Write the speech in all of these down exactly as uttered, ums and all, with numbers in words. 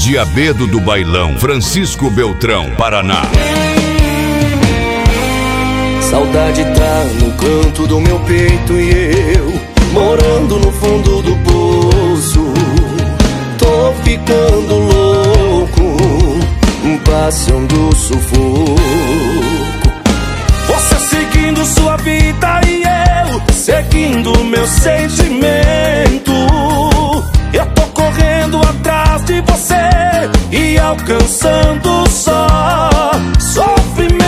Diabedo do Bailão, Francisco Beltrão, Paraná. Saudade tá no canto do meu peito e eu morando no fundo do poço. Tô ficando louco, passando sufoco. Você seguindo sua vida e eu seguindo meu sentimento. Eu tô correndo atrás de você e alcançando só sofrimento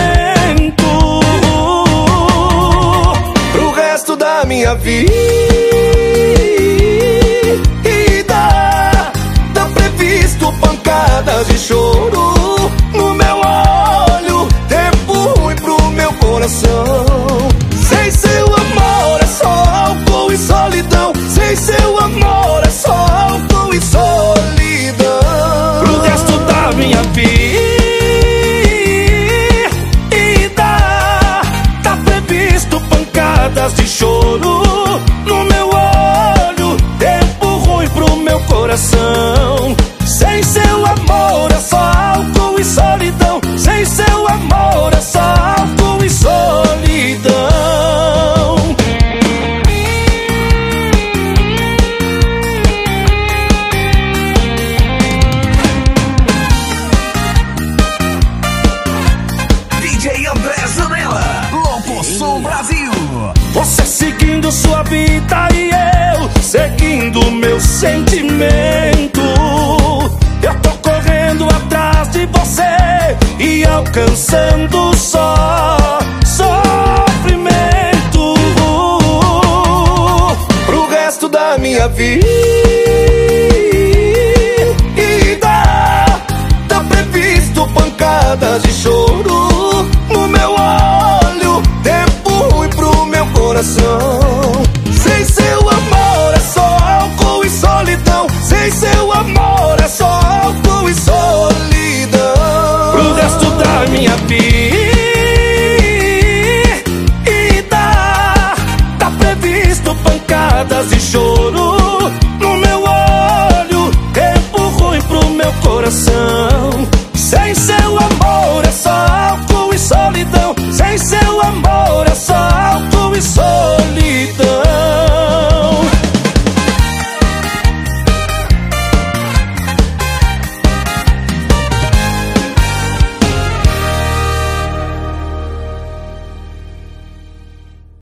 pro resto da minha vida. Tá previsto pancadas de choro no meu olho, tempo ruim pro meu coração. Sem seu amor é só álcool e solidão. Sem seu amor é só álcool e solidão pro resto da minha vida. Tá previsto pancadas de choro no meu olho, tempo ruim pro meu coração. Sem seu amor é só álcool e solidão. Sem seu amor é só álcool e solidão. D J André Zanella, Louco Som Brasil. Você seguindo sua vida e eu seguindo meu sentimento. Eu tô correndo atrás de você e alcançando só sofrimento pro resto da minha vida. Tá previsto pancadas de choro no meu olho, tempo ruim pro meu coração. Sem seu amor é só álcool e solidão. Sem seu amor é só álcool e solidão pro resto da minha vida. Tá previsto pancadas de choro